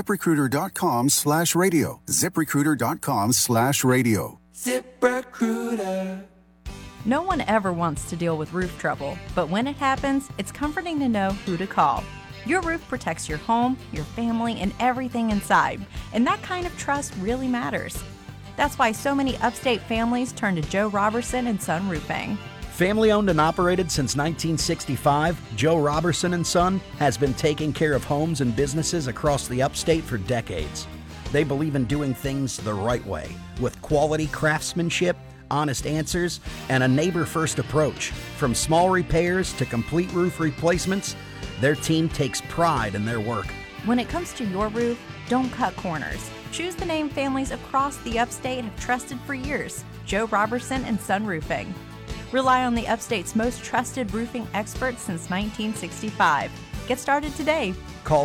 ZipRecruiter.com/radio. ZipRecruiter.com/radio. ZipRecruiter. No one ever wants to deal with roof trouble, but when it happens, it's comforting to know who to call. Your roof protects your home, your family, and everything inside, and that kind of trust really matters. That's why so many upstate families turn to Joe Robertson and Son Roofing. Family owned and operated since 1965, Joe Robertson & Son has been taking care of homes and businesses across the upstate for decades. They believe in doing things the right way, with quality craftsmanship, honest answers, and a neighbor-first approach. From small repairs to complete roof replacements, their team takes pride in their work. When it comes to your roof, don't cut corners. Choose the name families across the upstate have trusted for years, Joe Robertson and Son Roofing. Rely on the upstate's most trusted roofing experts since 1965. Get started today. Call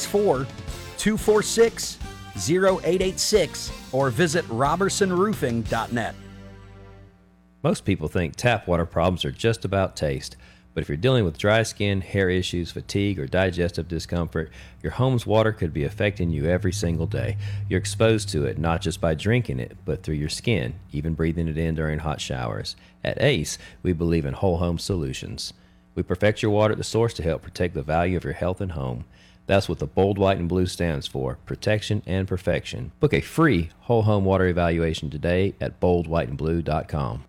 864-246-0886 or visit robertsonroofing.net. Most people think tap water problems are just about taste. But if you're dealing with dry skin, hair issues, fatigue, or digestive discomfort, your home's water could be affecting you every single day. You're exposed to it not just by drinking it, but through your skin, even breathing it in during hot showers. At ACE, we believe in whole home solutions. We perfect your water at the source to help protect the value of your health and home. That's what the bold white and blue stands for, protection and perfection. Book a free whole home water evaluation today at boldwhiteandblue.com.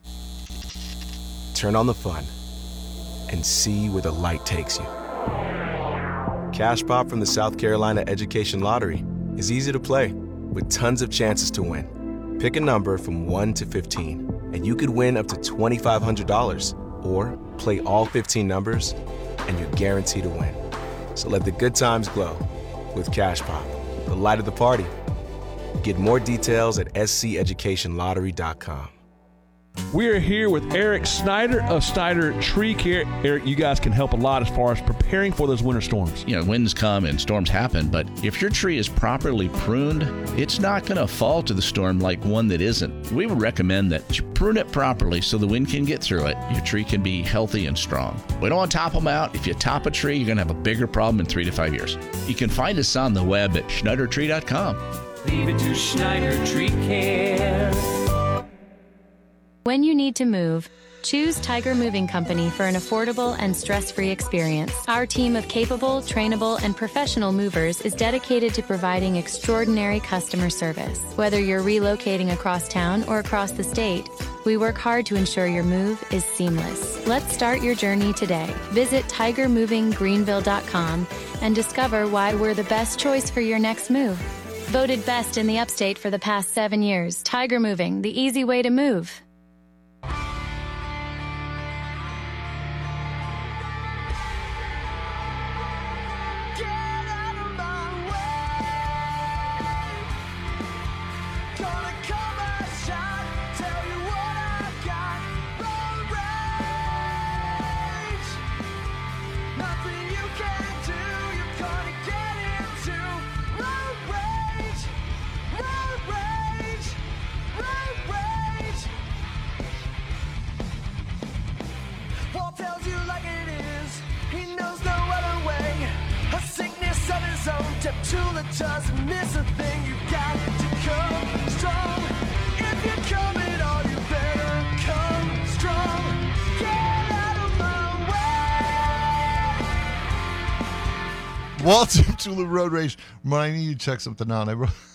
Turn on the fun and see where the light takes you. Cash Pop from the South Carolina Education Lottery is easy to play with tons of chances to win. Pick a number from 1 to 15, and you could win up to $2,500. Or play all 15 numbers, and you're guaranteed to win. So let the good times glow with Cash Pop, the light of the party. Get more details at sceducationlottery.com. We're here with Eric Snyder of Snyder Tree Care. Eric, you guys can help a lot as far as preparing for those winter storms. You know, winds come and storms happen, but if your tree is properly pruned, it's not going to fall to the storm like one that isn't. We would recommend that you prune it properly so the wind can get through it. Your tree can be healthy and strong. We don't want to top them out. If you top a tree, you're going to have a bigger problem in 3 to 5 years. You can find us on the web at schneidertree.com. Leave it to Schneider Tree Care. When you need to move, choose Tiger Moving Company for an affordable and stress-free experience. Our team of capable, trainable, and professional movers is dedicated to providing extraordinary customer service. Whether you're relocating across town or across the state, we work hard to ensure your move is seamless. Let's start your journey today. Visit TigerMovingGreenville.com and discover why we're the best choice for your next move. Voted best in the upstate for the past 7 years. Tiger Moving, the easy way to move. Doesn't miss a thing, you got to come strong. If you're coming on, you better come strong. Get out of my way. Walter Tula Road Rage. Reminding you to check something out.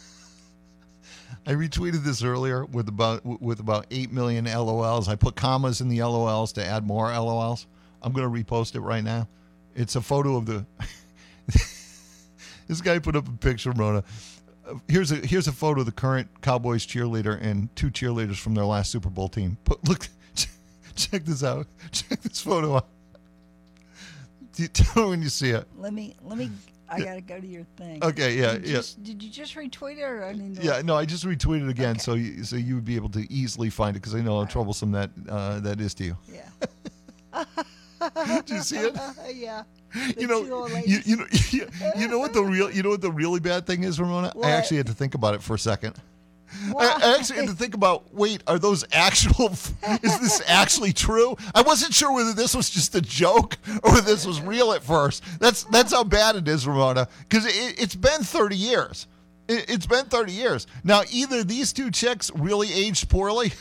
I retweeted this earlier with about 8 million LOLs. I put commas in the LOLs to add more LOLs. I'm going to repost it right now. It's a photo of the... This guy put up a picture, Rona. Here's a photo of the current Cowboys cheerleader and 2 cheerleaders from their last Super Bowl team. Look, check this out. Check this photo out. Tell me when you see it. Let me. I gotta go to your thing. Okay, yeah. Did you just retweet it, or I need to... Yeah, no, I just retweeted it again, okay. so you would be able to easily find it because I know how troublesome that is to you. Yeah. Did you see it? Yeah. You know what the really bad thing is, Ramona? What? I actually had to think about it for a second. I actually had to think about, wait, are those actual, is this actually true? I wasn't sure whether this was just a joke or whether this was real at first. That's how bad it is, Ramona, because it's been 30 years. It's been 30 years. Now, either these two chicks really aged poorly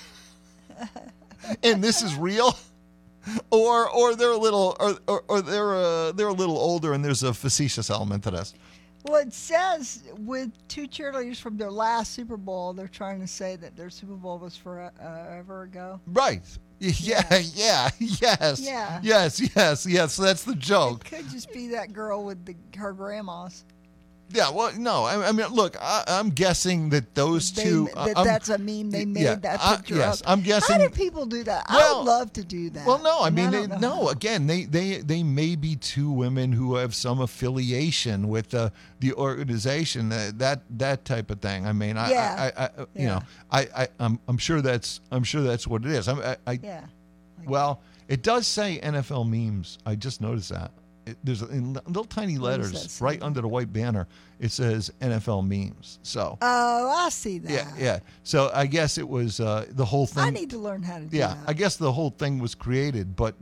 and this is real, or they're a little, or they're a little older and there's a facetious element to this. Well, it says with two cheerleaders from their last Super Bowl, they're trying to say that their Super Bowl was forever ago. Right. Yeah. Yes. Yeah. Yes. That's the joke. It could just be that girl with her grandmas. Yeah, well, no. I mean, look, I'm guessing that those two. That's a meme they made that picture yes, up. I'm guessing. How do people do that? Well, I would love to do that. Well, no, I mean, again, they may be two women who have some affiliation with the organization, that type of thing. I mean, you know, I'm sure that's what it is. Yeah. Well, it does say NFL memes. I just noticed that. There's in little tiny letters right under the white banner. It says NFL memes. So. Oh, I see that. Yeah. So I guess it was the whole thing. I need to learn how to do that. Yeah, I guess the whole thing was created, but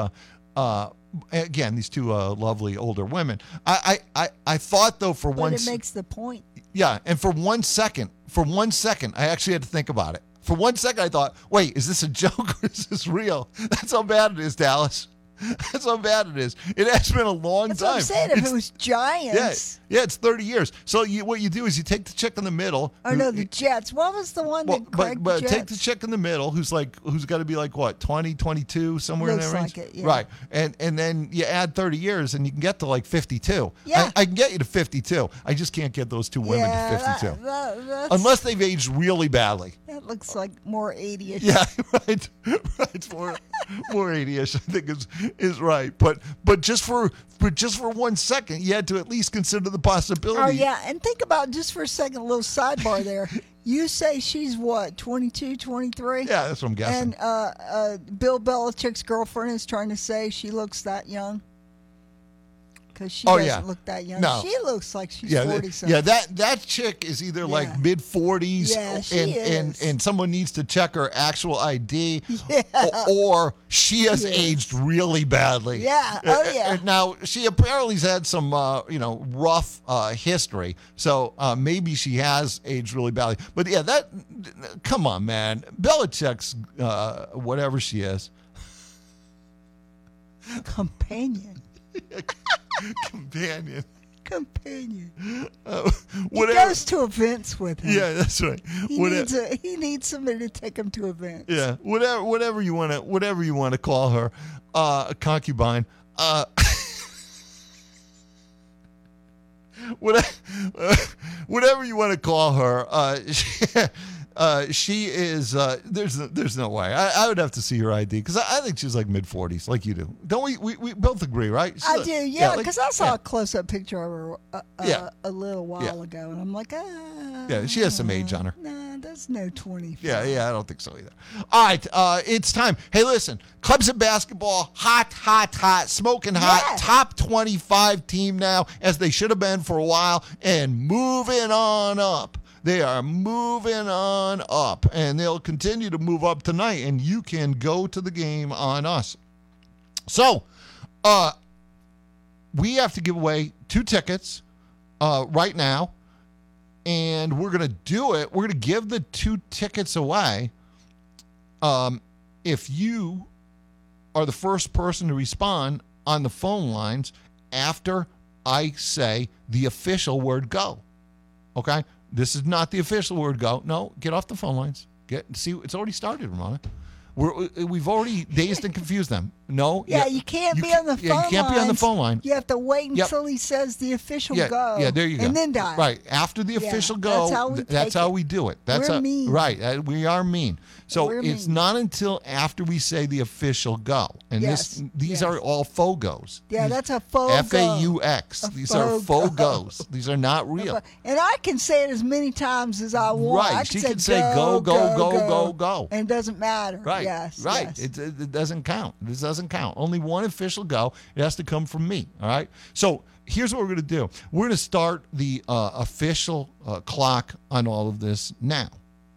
again, these two lovely older women. I thought though for one. But it makes the point. Yeah, and for 1 second, I actually had to think about it. For 1 second, I thought, wait, is this a joke or is this real? That's how bad it is, Dallas. That's how bad it is. It has been a long time. That's what I'm saying. If it was Giants. Yeah, it's 30 years. So what you do is you take the chick in the middle. Oh, no, the Jets. What was the one that Craig but Jets? Take the chick in the middle who's got to be like, what, 20, 22, somewhere Looks in that range? like it, yeah. Right. And then you add 30 years and you can get to like 52. Yeah. I can get you to 52. I just can't get those two women to 52. That's, unless they've aged really badly. That looks like more 80-ish. Yeah, right. It's more 80-ish, I think is right. But just for 1 second, you had to at least consider the possibility. Oh, yeah. And think about, just for a second, a little sidebar there. You say she's what, 22, 23? Yeah, that's what I'm guessing. And Bill Belichick's girlfriend is trying to say she looks that young. Because she doesn't look that young. No. She looks like she's 40-something. Yeah, that chick is either like mid-40s and someone needs to check her actual ID or she has aged really badly. Yeah, oh yeah. Now, she apparently has had some rough history, so maybe she has aged really badly. But yeah, come on, man. Belichick's whatever she is. Companion. Companion. He goes to events with him. Yeah, that's right. He needs somebody to take him to events. Yeah, whatever you want to call her, a concubine. Whatever you want to call her. She is. There's no way. I would have to see her ID because I think she's like mid-40s, like you do. Don't we? We both agree, right? I do. Yeah, because I saw a close-up picture of her a little while ago, and I'm like, yeah, she has some age on her. Nah, that's no 25. Yeah, I don't think so either. All right, it's time. Hey, listen, Clemson basketball, hot, smoking hot, top 25 team now, as they should have been for a while, and moving on up. They are moving on up, and they'll continue to move up tonight, and you can go to the game on us. So, we have to give away 2 tickets right now, and we're going to do it. We're going to give the 2 tickets away if you are the first person to respond on the phone lines after I say the official word go. Okay? This is not the official word go. No, get off the phone lines. See, it's already started, Ramona. We've already dazed and confused them. No. Yeah, you can't be on the phone line. You can't be on the phone line. You have to wait until he says the official go. Yeah, there you go. And then dial. Right. After the official go, that's how we do it. We're mean. Right. We are mean. So it's not until after we say the official go. And these are all FOGOs. Yeah, that's a FOGO. F-A-U-X. These are FOGOs. These are not real. And I can say it as many times as I want. Right. She can say go. And it doesn't matter. Right. Yes. Right. Yes. It doesn't count. This doesn't count. Only one official go. It has to come from me. All right. So here's what we're going to do. We're going to start the official clock on all of this now.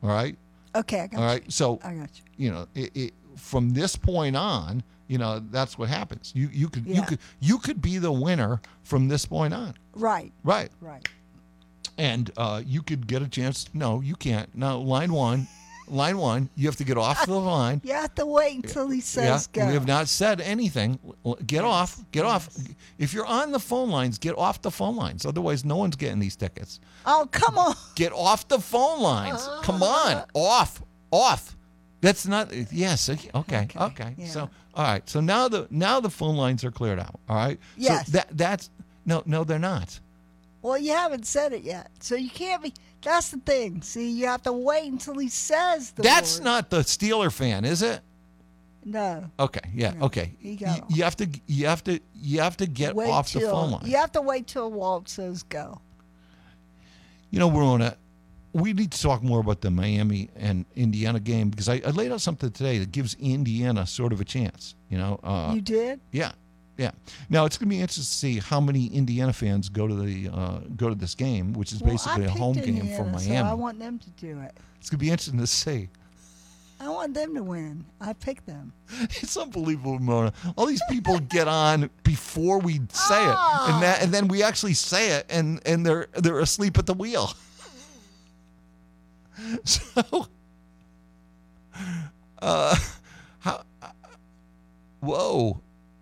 All right. Okay, I got All you. right. So I got you. From this point on, that's what happens. You could be the winner from this point on. Right. Right. Right. And you could get a chance. No, you can't. Now, line one, you have to get off the line. You have to wait until he says go. We have not said anything. Get off. If you're on the phone lines, get off the phone lines. Otherwise, no one's getting these tickets. Oh, come on. Get off the phone lines. Come on. Off. That's not. Yes. Okay. Yeah. So, all right. So now the phone lines are cleared out. All right. Yes. So that's no, they're not. Well, you haven't said it yet, so you can't be. That's the thing. See, you have to wait until he says the That's word. not the Steeler fan, is it? No. Okay. Yeah. No, Okay. he got You have to get Wait off the till- phone line. You have to wait till Walt says go. Verona, we need to talk more about the Miami and Indiana game because I laid out something today that gives Indiana sort of a chance. You did? Yeah. Now it's going to be interesting to see how many Indiana fans go to this game, which is basically I a home picked game Indiana, for So Miami. I want them to do it. It's going to be interesting to see. I want them to win. I picked them. It's unbelievable, Mona. All these people get on before we say it, and then we actually say it, and they're asleep at the wheel. So, whoa.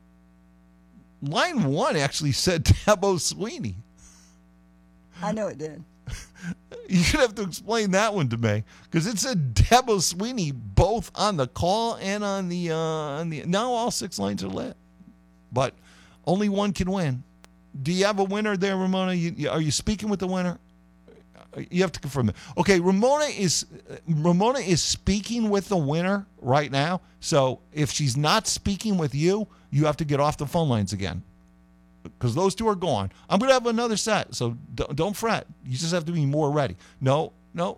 Line one actually said Dabo Sweeney. I know it did. You're going to have to explain that one to me because it said Dabo Sweeney both on the call and on the now all 6 lines are lit, but only one can win. Do you have a winner there, Ramona? Are you speaking with the winner? You have to confirm it. Okay, Ramona is speaking with the winner right now. So if she's not speaking with you, you have to get off the phone lines again. Because those two are gone. I'm going to have another set, so don't fret. You just have to be more ready. No.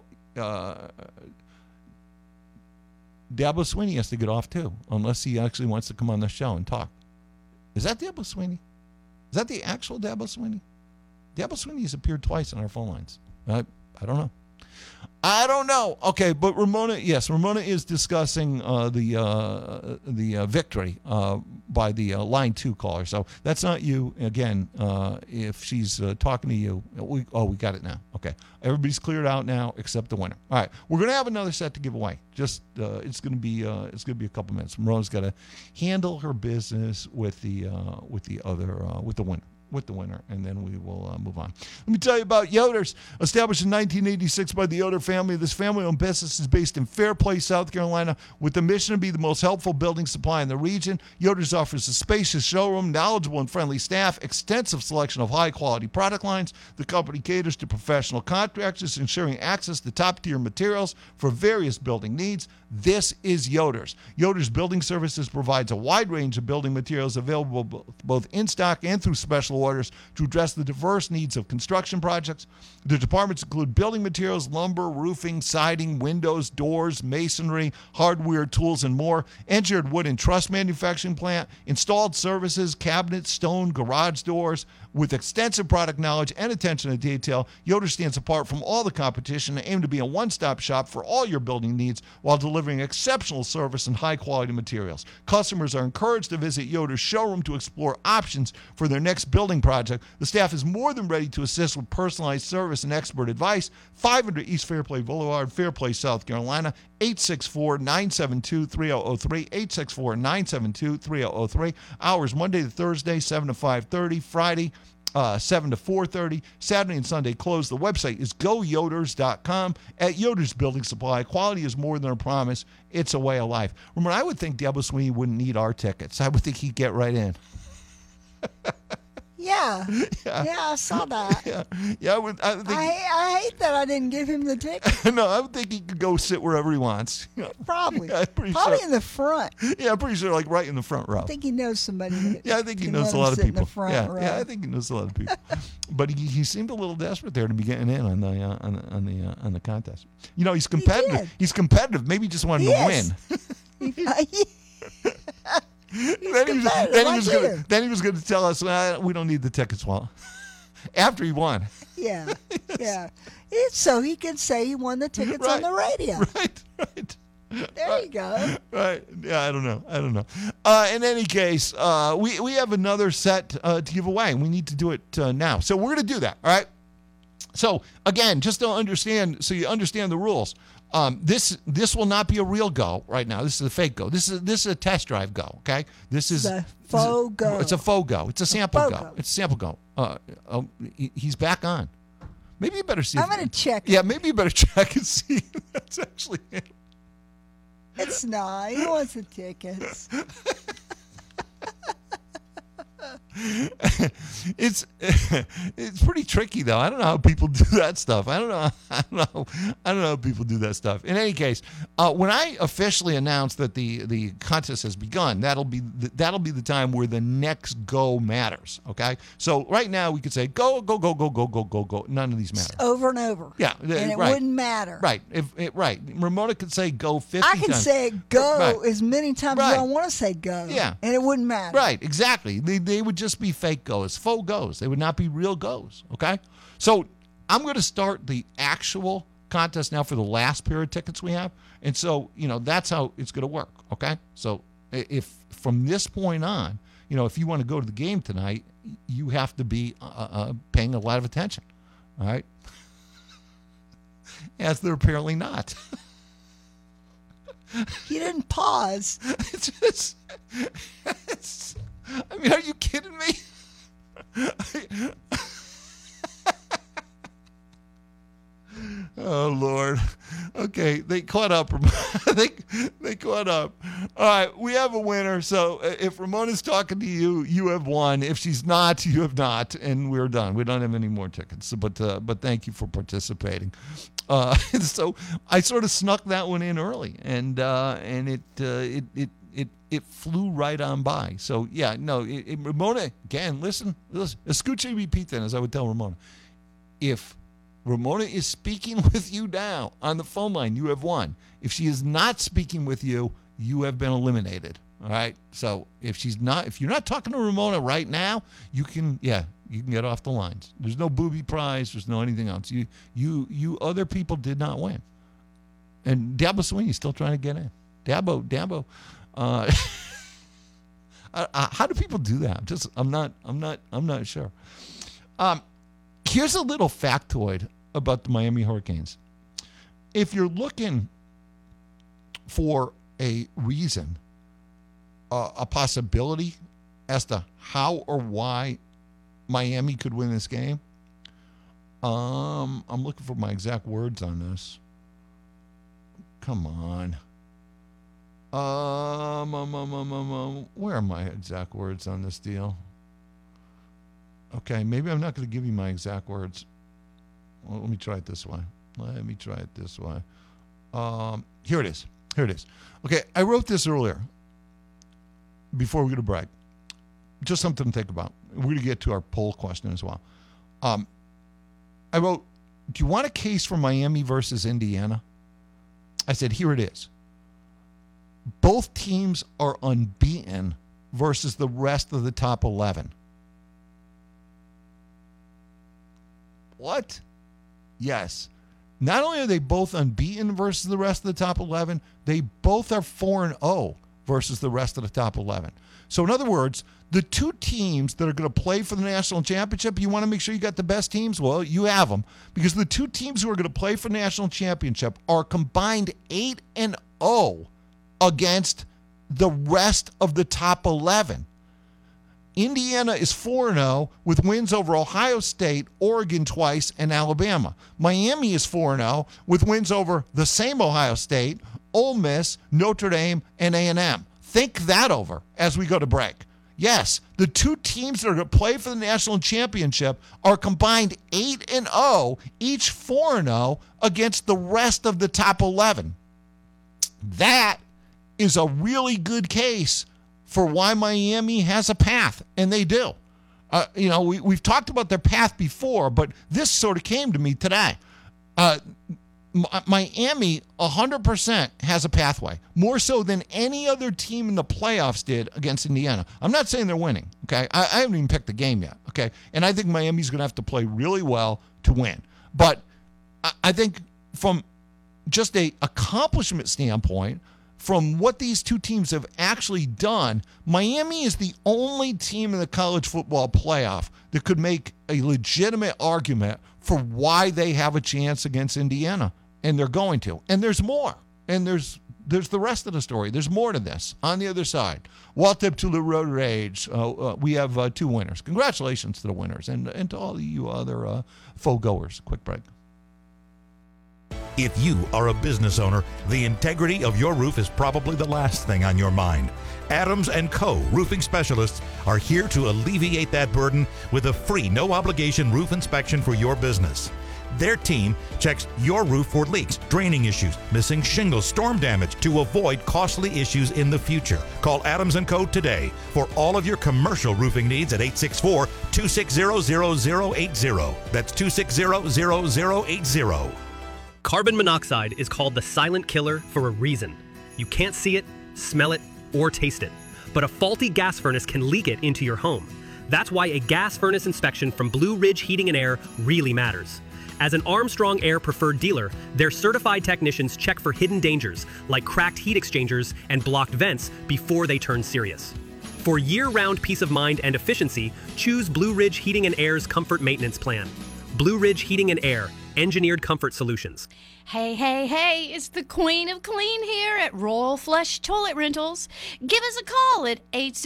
Dabo Sweeney has to get off too, unless he actually wants to come on the show and talk. Is that Dabo Sweeney? Is that the actual Dabo Sweeney? Dabo Sweeney has appeared twice on our phone lines. I don't know. Okay, but Ramona is discussing the victory by the line 2 caller. So that's not you. Again, if she's talking to you, we got it now. Okay, everybody's cleared out now except the winner. All right, we're gonna have another set to give away. Just it's gonna be a couple minutes. Ramona's got to handle her business with the winner, and then we will move on. Let me tell you about Yoder's. Established in 1986 by the Yoder family, this family-owned business is based in Fairplay, South Carolina, with the mission to be the most helpful building supply in the region. Yoder's offers a spacious showroom, knowledgeable and friendly staff, extensive selection of high-quality product lines. The company caters to professional contractors, ensuring access to top-tier materials for various building needs. This is Yoder's. Yoder's Building Services provides a wide range of building materials available both in stock and through special orders to address the diverse needs of construction projects. The departments include building materials, lumber, roofing, siding, windows, doors, masonry, hardware, tools, and more. Engineered wood and truss manufacturing plant, installed services, cabinets, stone, garage doors. With extensive product knowledge and attention to detail, Yoder stands apart from all the competition and aim to be a one-stop shop for all your building needs while delivering exceptional service and high-quality materials. Customers are encouraged to visit Yoder's showroom to explore options for their next building project. The staff is more than ready to assist with personalized service and expert advice. 500 East Fairplay Boulevard, Fairplay, South Carolina, 864-972-3003, 864-972-3003. Hours Monday to Thursday, 7 to 5:30, Friday, 7 to 4:30, Saturday and Sunday closed. The website is goyoders.com. At Yoder's Building Supply, quality is more than a promise. It's a way of life. Remember, I would think Dabo Sweeney wouldn't need our tickets. I would think he'd get right in. Yeah, I saw that. I would think. I hate that I didn't give him the ticket. No, I would think he could go sit wherever he wants. Probably. Yeah, I'm pretty Probably sure. in the front. Yeah, I'm pretty sure, like right in the front row. I think he knows somebody. That Yeah, I think he can knows let a him lot of sit in people. the front Yeah, row. yeah, I think he knows a lot of people. But he seemed a little desperate there to be getting in on the contest. You know, he's competitive. did. He's competitive. Maybe he just wanted to win. Then he was going to tell us, we don't need the tickets, Walt. after he won. Yeah, yeah. So he can say he won the tickets on the radio. Right. There you go. Right. Yeah, I don't know. In any case, we have another set to give away, and we need to do it now. So we're going to do that, all right? So, again, just to understand, so you understand the rules, this will not be a real go right now. This is a fake go. This is a test drive go, okay? This is a faux go. It's a faux go. It's a sample go. It's a sample go. He's back on. Maybe you better see. I'm going to check. Yeah, maybe you better check and see if that's actually him. It's not. He wants the tickets. It's pretty tricky though. I don't know how people do that stuff. I don't know how people do that stuff. In any case, when I officially announce that the contest has begun, that'll be the time where the next go matters. Okay, so right now we could say go. None of these matter. Over and over. Yeah, and it wouldn't matter. Right. Right. Ramona could say go 50 I can times. say go as many times as I want to say go. Yeah, and it wouldn't matter. Right. Exactly. They would just be fake goes, faux goes. They would not be real goes. Okay. So I'm going to start the actual contest now for the last pair of tickets we have, and so that's how it's going to work. Okay. So if from this point on, if you want to go to the game tonight, you have to be paying a lot of attention. All right. As they're apparently not. You didn't pause. I mean, are you kidding me? Oh, Lord. Okay, they caught up. they caught up. All right, we have a winner. So if Ramona's talking to you, you have won. If she's not, you have not. And we're done. We don't have any more tickets. But thank you for participating. So I sort of snuck that one in early, and it flew right on by. So, yeah, no, Ramona, again, listen, escuche repiten, as I would tell Ramona. If Ramona is speaking with you now on the phone line, you have won. If she is not speaking with you, you have been eliminated. All right? So if you're not talking to Ramona right now, you can get off the lines. There's no booby prize. There's no anything else. You other people did not win. And Dabo Sweeney's still trying to get in. Dabo. How do people do that? I'm not sure. Here's a little factoid about the Miami Hurricanes. If you're looking for a reason, a possibility as to how or why Miami could win this game, I'm looking for my exact words on this. Come on. Where are my exact words on this deal? Okay, maybe I'm not going to give you my exact words. Well, let me try it this way. Here it is. Okay, I wrote this earlier before we go to break. Just something to think about. We're going to get to our poll question as well. I wrote, do you want a case for Miami versus Indiana? I said, here it is. Both teams are unbeaten versus the rest of the top 11. What? Yes. Not only are they both unbeaten versus the rest of the top 11, they both are 4-0 versus the rest of the top 11. So in other words, the two teams that are going to play for the national championship, you want to make sure you got the best teams? Well, you have them, because the two teams who are going to play for the national championship are combined 8-0 against the rest of the top 11. Indiana is 4-0 with wins over Ohio State, Oregon twice, and Alabama. Miami is 4-0 with wins over the same Ohio State, Ole Miss, Notre Dame, and A&M. Think that over as we go to break. Yes, the two teams that are going to play for the national championship are combined 8-0, each 4-0 against the rest of the top 11. That is a really good case for why Miami has a path, and they do. We've talked about their path before, but this sort of came to me today. Miami 100% has a pathway, more so than any other team in the playoffs did against Indiana. I'm not saying they're winning, okay? I haven't even picked the game yet, okay? And I think Miami's going to have to play really well to win. But I think from just a accomplishment standpoint, from what these two teams have actually done, Miami is the only team in the college football playoff that could make a legitimate argument for why they have a chance against Indiana. And they're going to. And there's more. And there's the rest of the story. There's more to this on the other side. Walk up to the road rage. We have two winners. Congratulations to the winners and to all of you other faux goers. Quick break. If you are a business owner, the integrity of your roof is probably the last thing on your mind. Adams & Co. roofing specialists are here to alleviate that burden with a free, no-obligation roof inspection for your business. Their team checks your roof for leaks, draining issues, missing shingles, storm damage to avoid costly issues in the future. Call Adams & Co. today for all of your commercial roofing needs at 864-260-0080. That's 260-0080. Carbon monoxide is called the silent killer for a reason. You can't see it, smell it, or taste it. But a faulty gas furnace can leak it into your home. That's why a gas furnace inspection from Blue Ridge Heating and Air really matters. As an Armstrong Air preferred dealer, their certified technicians check for hidden dangers like cracked heat exchangers and blocked vents before they turn serious. For year-round peace of mind and efficiency, choose Blue Ridge Heating and Air's Comfort Maintenance Plan. Blue Ridge Heating and Air, engineered comfort solutions. Hey, hey, hey, it's the Queen of Clean here at Royal Flush Toilet Rentals. Give us a call at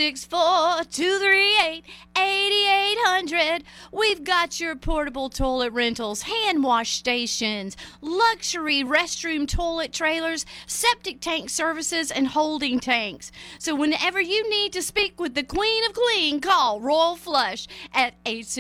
864-238-8800. We've got your portable toilet rentals, hand wash stations, luxury restroom toilet trailers, septic tank services, and holding tanks. So whenever you need to speak with the Queen of Clean, call Royal Flush at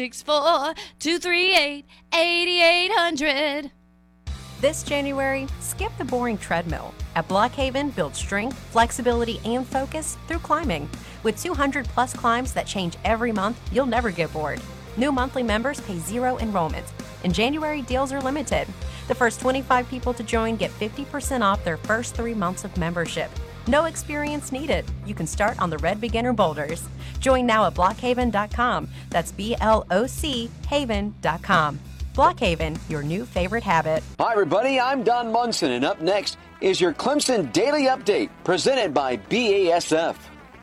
864-238-8800. This January, skip the boring treadmill. At Blockhaven, build strength, flexibility, and focus through climbing. With 200-plus climbs that change every month, you'll never get bored. New monthly members pay zero enrollment, and January deals are limited. The first 25 people to join get 50% off their first 3 months of membership. No experience needed. You can start on the red beginner boulders. Join now at blockhaven.com. That's BLOC haven.com. Blockhaven, your new favorite habit. Hi, everybody. I'm Don Munson, and up next is your Clemson Daily Update, presented by BASF.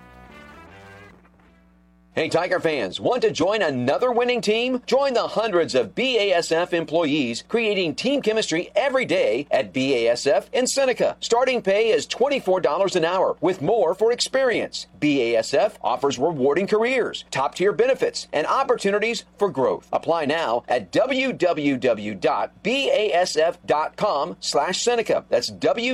Hey, Tiger fans, want to join another winning team? Join the hundreds of BASF employees creating team chemistry every day at BASF in Seneca. Starting pay is $24 an hour, with more for experience. BASF offers rewarding careers, top-tier benefits, and opportunities for growth. Apply now at www.basf.com/Seneca. That's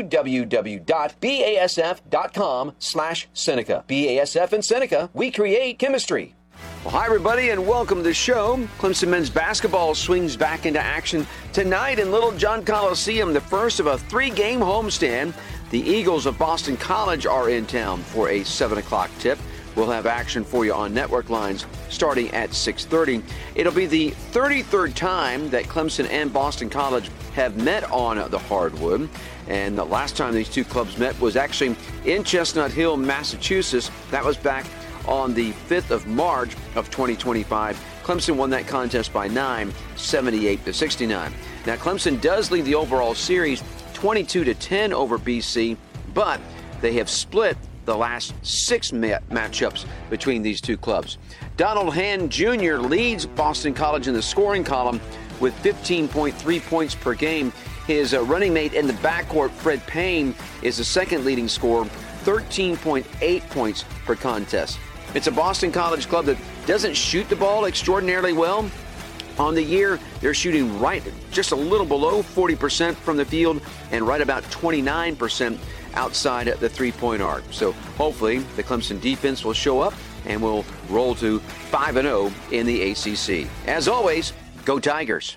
www.basf.com/Seneca. BASF in Seneca, we create chemistry. Well, hi, everybody, and welcome to the show. Clemson men's basketball swings back into action tonight in Little John Coliseum, the first of a 3-game homestand. The Eagles of Boston College are in town for a 7 o'clock tip. We'll have action for you on network lines starting at 6:30. It'll be the 33rd time that Clemson and Boston College have met on the hardwood. And the last time these two clubs met was actually in Chestnut Hill, Massachusetts. That was back on the 5th of March of 2025. Clemson won that contest by 9, 78-69. Now, Clemson does lead the overall series 22-10 over BC, but they have split the last 6 matchups between these two clubs. Donald Hand Jr. leads Boston College in the scoring column with 15.3 points per game. His running mate in the backcourt, Fred Payne, is the second leading scorer, 13.8 points per contest. It's a Boston College club that doesn't shoot the ball extraordinarily well. On the year, they're shooting right just a little below 40% from the field and right about 29% outside at the three-point arc. So hopefully the Clemson defense will show up and will roll to 5-0 in the ACC. As always, go Tigers.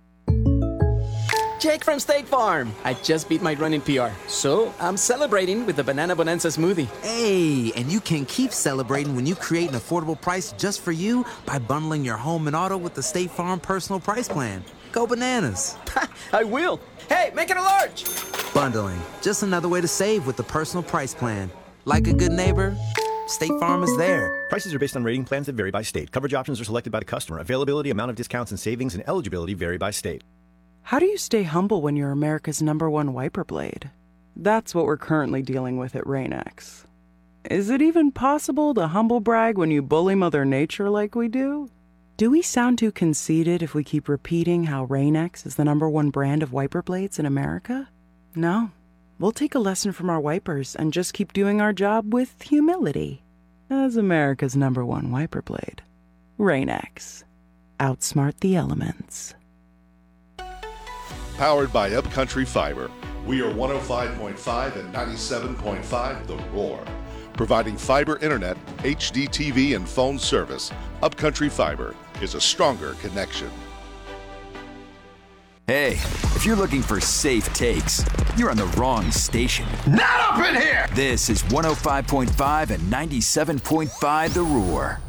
Jake from State Farm. I just beat my running PR, so I'm celebrating with the Banana Bonanza smoothie. Hey, and you can keep celebrating when you create an affordable price just for you by bundling your home and auto with the State Farm Personal Price Plan. go bananas. I will. Hey, make it a large. Bundling, just another way to save with the personal price plan. Like a good neighbor, State Farm is there. Prices are based on rating plans that vary by state. Coverage options are selected by the customer. Availability, amount of discounts and savings, and eligibility vary by state. How do you stay humble when you're America's #1 wiper blade? That's what we're currently dealing with at Rain-X. Is it even possible to humble brag when you bully Mother Nature like we do? Do we sound too conceited if we keep repeating how Rain-X is the #1 brand of wiper blades in America? No. We'll take a lesson from our wipers and just keep doing our job with humility. As America's #1 wiper blade, Rain-X. Outsmart the elements. Powered by Upcountry Fiber. We are 105.5 and 97.5 The Roar. Providing fiber internet, HDTV, and phone service, Upcountry Fiber is a stronger connection. Hey, if you're looking for safe takes, you're on the wrong station. Not up in here! This is 105.5 and 97.5 The Roar.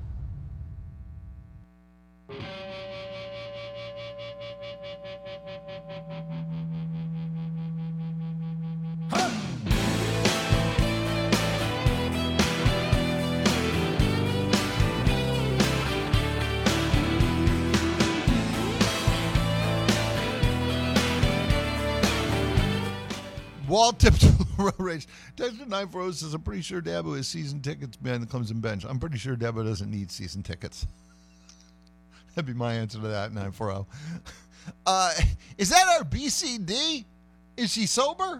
Walt tipped to the road race. Desert 940 says, I'm pretty sure Dabo has season tickets behind the Clemson bench. I'm pretty sure Dabo doesn't need season tickets. That'd be my answer to that, 940. Is that our BCD? Is she sober?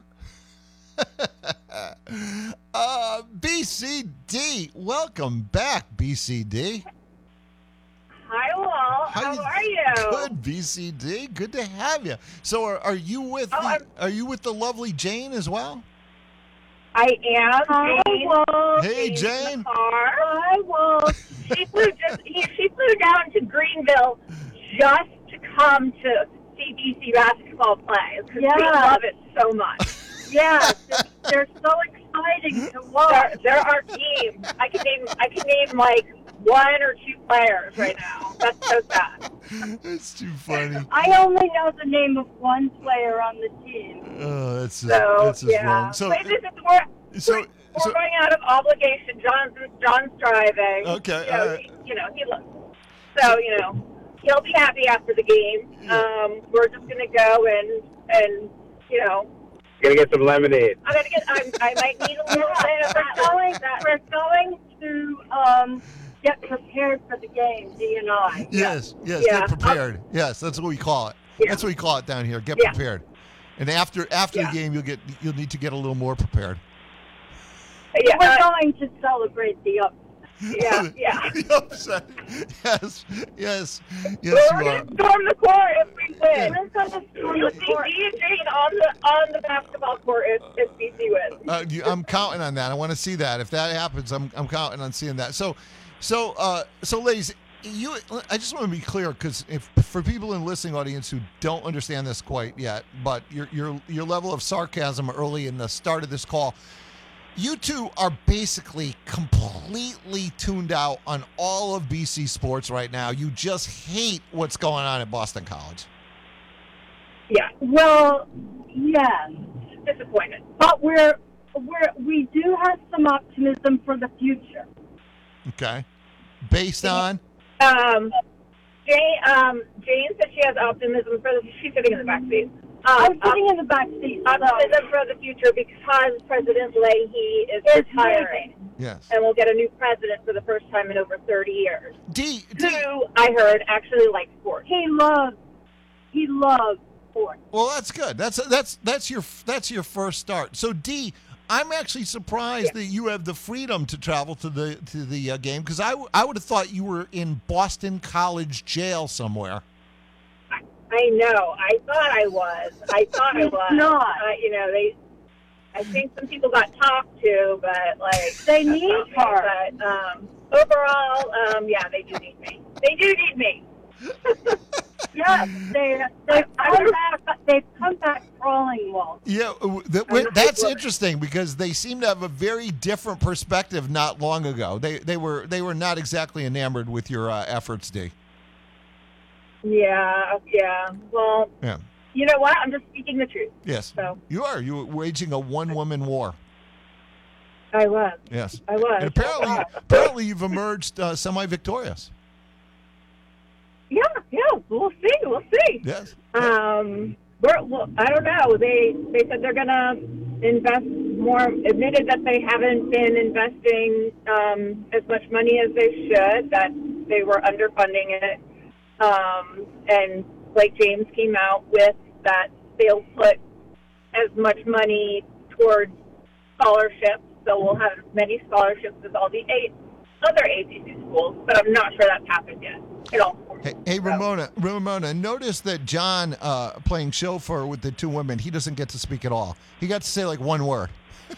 BCD. Welcome back, BCD. Hi, Walt. How are you? Good, BCD. Good to have you. So, are you with the lovely Jane as well? I am. Hi, Jane. Walt. Hey, Jane's Jane. in the car. Hi, Walt. She flew down to Greenville just to come to see BC basketball play because we love it so much. Yeah, they're so exciting to watch. They're our team. I can name like 1 or 2 players right now. That's so sad. That's too funny. I only know the name of one player on the team. Oh, that's just wrong. So, but we're going out of obligation. John's driving. Okay, So, all right. He'll be happy after the game. We're just gonna go and Gonna get some lemonade. I might need a little bit of that. We're going to get prepared for the game, D and I. Yes, get prepared. Yes, that's what we call it. That's what we call it down here. Get prepared. And after the game, you'll need to get a little more prepared. Yeah, we're going to celebrate the upset. Yeah. The upset. Yes. We're going to storm the court if we win. We're going to storm You'll the see court. D and Jane on the basketball court if BC wins. I'm counting on that. I want to see that. If that happens, I'm counting on seeing that. So, ladies, I just want to be clear because for people in the listening audience who don't understand this quite yet, but your level of sarcasm early in the start of this call. You two are basically completely tuned out on all of BC sports right now. You just hate what's going on at Boston College. Yeah. Well, yes. Disappointed. But we do have some optimism for the future. Okay. Based on? Jane said she has optimism for she's sitting in the back seat. I'm sitting in the back seat. Optimism for the future because President Leahy is retiring. Yes. And we'll get a new president for the first time in over 30 years. Who, I heard, actually likes sports. He loves sports. Well, that's good. That's your first start. So, D, I'm actually surprised that you have the freedom to travel to the game because I would have thought you were in Boston College jail somewhere. I know. I thought I was. Not. I think some people got talked to, but they need her. But overall, they do need me. They do need me. Yes, they've come back crawling, Walt. Yeah, that's interesting because they seem to have a very different perspective not long ago. They were not exactly enamored with your efforts, D. Yeah. Well, Yeah. you know what? I'm just speaking the truth. Yes. So You are. You're waging a one-woman war. I was. Yes. I was. And apparently you've emerged semi-victorious. Yeah. We'll see. Yes. Well, I don't know. They said they're gonna invest more. Admitted that they haven't been investing as much money as they should. That they were underfunding it. And Blake James came out with that they'll put as much money towards scholarships. So we'll have as many scholarships as all the other ACC schools. But I'm not sure that's happened yet. Hey, Ramona, notice that John playing chauffeur with the two women, he doesn't get to speak at all. He got to say like one word.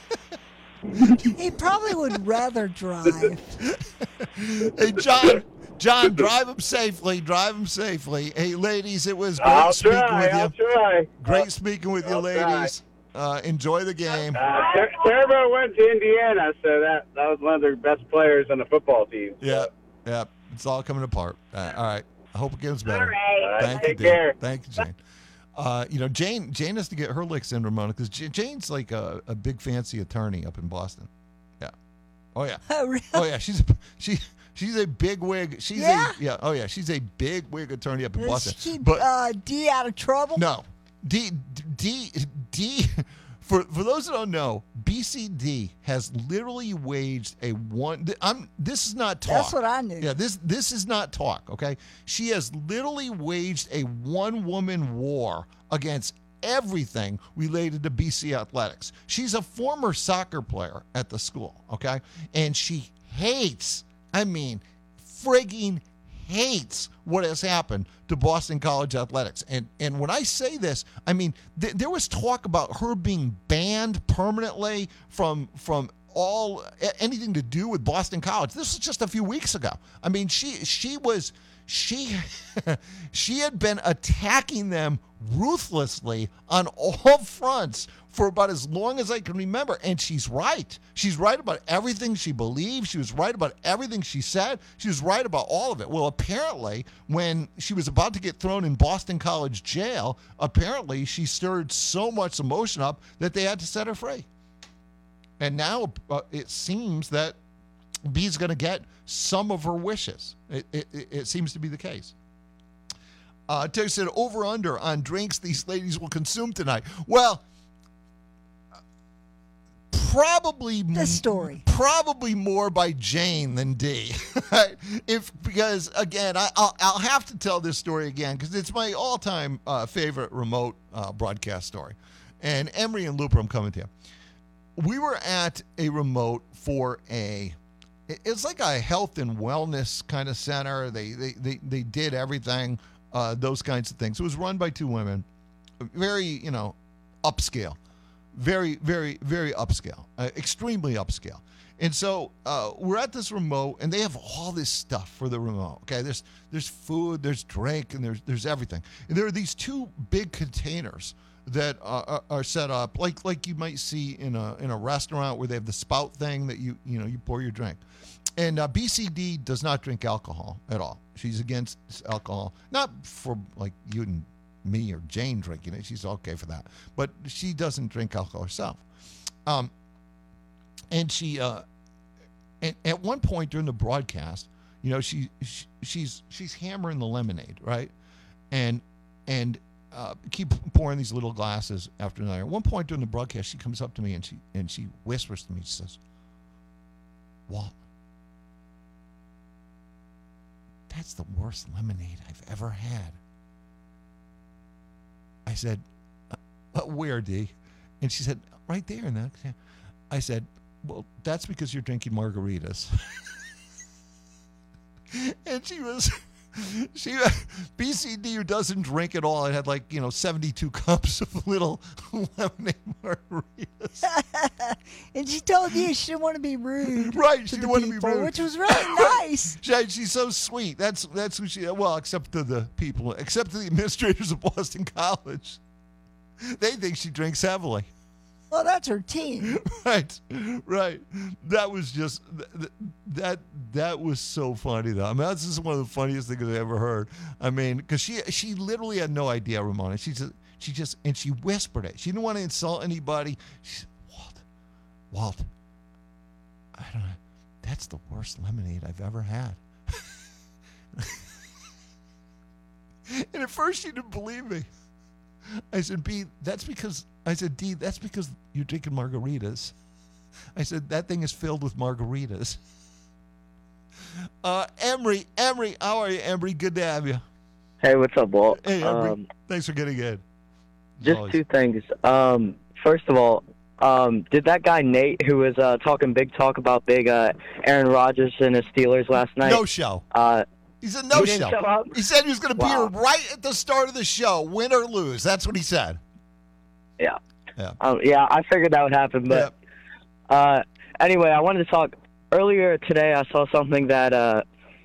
He probably would rather drive. Hey, John, drive him safely. Hey, ladies, it was great speaking with you. I'll try. Great speaking with you, ladies. Enjoy the game. Turbo went to Indiana, so that was one of their best players on the football team. Yeah. It's all coming apart. All right. I hope it gets better. All right. Thank you, Take dear. care. Thank you, Jane. Jane has to get her licks in, Ramona, because Jane's like a big fancy attorney up in Boston. Yeah. Oh yeah. Oh really? Oh yeah. She's a big wig. She's a big wig attorney up in Boston. Does she keep D out of trouble? No. D. For those that don't know, BCD has literally waged a one. This is not talk. That's what I knew. Yeah, this is not talk. Okay, she has literally waged a one-woman war against everything related to BC athletics. She's a former soccer player at the school. Okay, and she hates. I mean, frigging hates what has happened to Boston College athletics. And when I say this, I mean, there was talk about her being banned permanently from all anything to do with Boston College. This was just a few weeks ago. I mean, she had been attacking them ruthlessly on all fronts for about as long as I can remember. And she's right. She's right about everything she believes. She was right about everything she said. She was right about all of it. Well, apparently, when she was about to get thrown in Boston College jail, apparently she stirred so much emotion up that they had to set her free. And now it seems that B's going to get some of her wishes. It seems to be the case. Terry said, over-under on drinks these ladies will consume tonight. Well, probably this story. Probably more by Jane than D. Because again, I'll have to tell this story again because it's my all-time favorite remote broadcast story. And Emery and Looper, I'm coming to you. We were at a remote for it's like a health and wellness kind of center. They did everything, those kinds of things. It was run by two women, very, upscale, very, very, very upscale, extremely upscale. And so we're at this remote, and they have all this stuff for the remote. Okay, there's food, there's drink, and there's everything. And there are these two big containers that are set up like you might see in a restaurant where they have the spout thing that you pour your drink. And BCD does not drink alcohol at all. She's against alcohol, not for like you and me or Jane drinking it. She's okay for that, but she doesn't drink alcohol herself. And she and at one point during the broadcast, she's hammering the lemonade, right? And keep pouring these little glasses after another. At one point during the broadcast, she comes up to me and she whispers to me. She says, "Walt, that's the worst lemonade I've ever had." I said, "Where, D?" And she said, "Right there." And I said, "Well, that's because you're drinking margaritas." And BCD, who doesn't drink at all, it had 72 cups of little lemonade margaritas. And she told you she didn't want to be rude. Right, she didn't want to be rude. Which was really nice. She's so sweet. That's who she, well, except to the people, except to the administrators of Boston College. They think she drinks heavily. Well, that's her team. Right. That was just that was so funny though. I mean, that's just one of the funniest things I've ever heard. I mean, because she literally had no idea, Ramona. She just and she whispered it. She didn't want to insult anybody. She said, Walt, I don't know. That's the worst lemonade I've ever had. And at first she didn't believe me. I said, D, that's because you're drinking margaritas. I said, that thing is filled with margaritas. Emery, how are you, Emery? Good to have you. Hey, what's up, Walt? Hey, Emery. Thanks for getting in. Just two things. First of all, did that guy Nate, who was talking big talk about Aaron Rodgers and his Steelers last night? No show. He said no show. He said he was going to be here right at the start of the show, win or lose. That's what he said. Yeah. I figured that would happen. But anyway, I wanted to talk. Earlier today, I saw something that on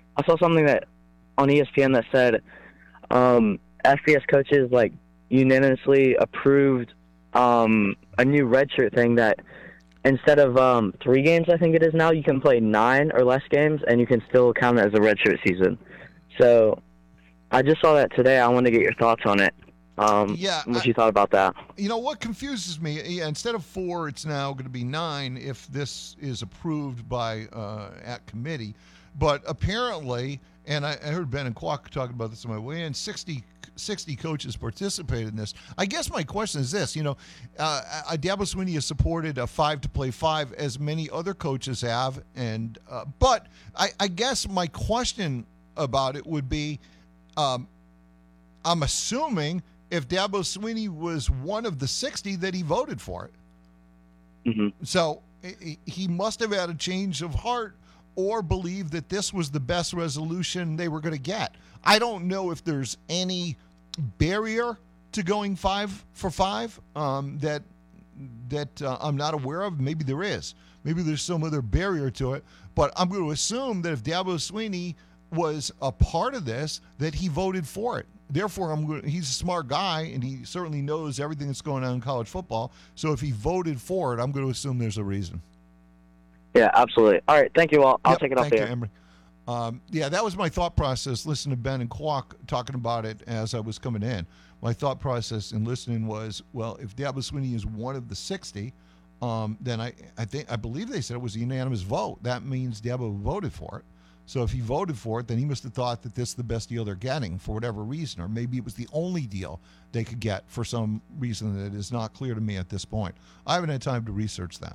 ESPN that said FBS coaches unanimously approved a new redshirt thing that instead of 3 games, I think it is now, you can play 9 or less games, and you can still count it as a redshirt season. So I just saw that today. I wanted to get your thoughts on it. What you thought about that? You know, what confuses me, instead of 4, it's now going to be 9 if this is approved by at committee. But apparently, and I heard Ben and Kwok talking about this on my way in, 60 coaches participated in this. I guess my question is this, Dabo Swinney has supported a 5 to play 5 as many other coaches have, and but I guess my question about it would be, I'm assuming if Dabo Swinney was one of the 60 that he voted for it. Mm-hmm. So he must have had a change of heart or believe that this was the best resolution they were going to get. I don't know if there's any barrier to going 5 for 5 that I'm not aware of. Maybe there is. Maybe there's some other barrier to it. But I'm going to assume that if Dabo Swinney was a part of this, that he voted for it. Therefore, he's a smart guy, and he certainly knows everything that's going on in college football. So if he voted for it, I'm going to assume there's a reason. Yeah, absolutely. All right, thank you all. I'll take it off there. there. Thank you, Emery. That was my thought process, listening to Ben and Kwok talking about it as I was coming in. My thought process in listening was, well, if Dabo Swinney is one of the 60, then I believe they said it was a unanimous vote. That means Dabo voted for it. So if he voted for it, then he must have thought that this is the best deal they're getting for whatever reason, or maybe it was the only deal they could get for some reason that is not clear to me at this point. I haven't had time to research that.